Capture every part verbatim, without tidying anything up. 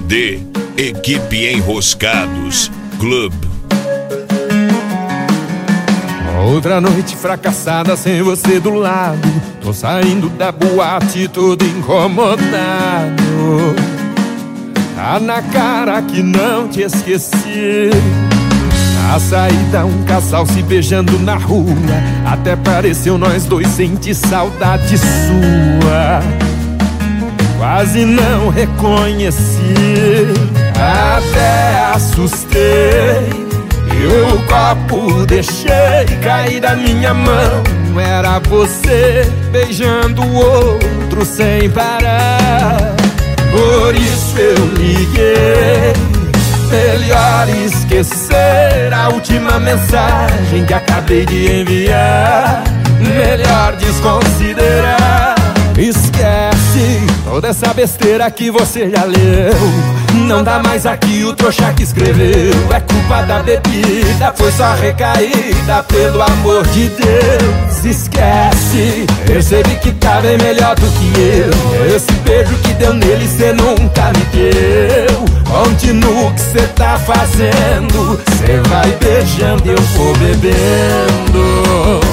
D, Equipe Enroscados Club. Outra noite fracassada sem você do lado. Tô saindo da boate todo incomodado. Tá na cara que não te esqueci. Na saída um casal se beijando na rua. Até pareceu nós dois sentir saudade sua. Quase não reconheci, até assustei. E o copo deixei cair da minha mão. Era você beijando o outro sem parar. Por isso eu liguei. Melhor esquecer a última mensagem que acabei de enviar. Melhor desconsiderar. Esquece toda essa besteira que você já leu. Não dá mais aqui o trouxa que escreveu. É culpa da bebida, foi só recaída, pelo amor de Deus. Esquece, percebi que tá bem melhor do que eu. Esse beijo que deu nele cê nunca me deu. Continua o que cê tá fazendo. Cê vai beijando e eu vou bebendo.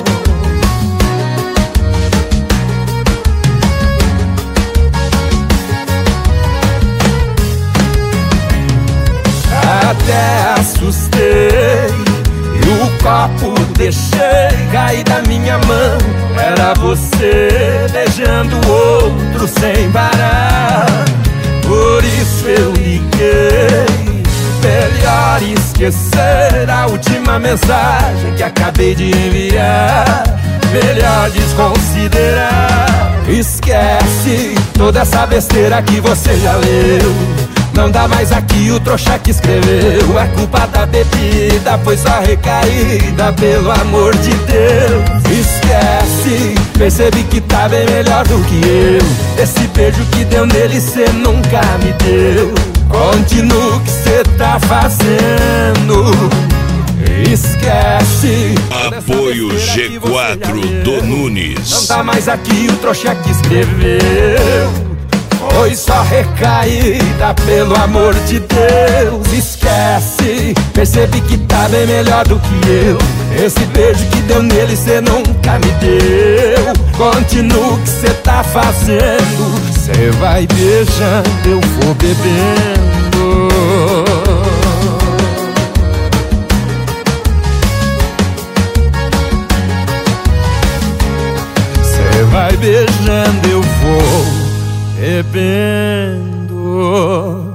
Até assustei e o copo deixei cair da minha mão. Era você beijando o outro sem parar. Por isso eu liguei. Melhor esquecer a última mensagem que acabei de enviar. Melhor desconsiderar. Esquece toda essa besteira que você já leu. Não dá mais aqui o trouxa que escreveu. É culpa da bebida, foi só recaída, pelo amor de Deus. Esquece, percebi que tá bem melhor do que eu. Esse beijo que deu nele cê nunca me deu. Continua o que cê tá fazendo. Esquece. Apoio G quatro do Nunes. Não tá mais aqui o trouxa que escreveu. Foi só recaída, pelo amor de Deus. Esquece, percebi que tá bem melhor do que eu. Esse beijo que deu nele cê nunca me deu. Continua o que cê tá fazendo. Cê vai beijando, eu vou bebendo. Cê vai beijando, eu vou bebendo.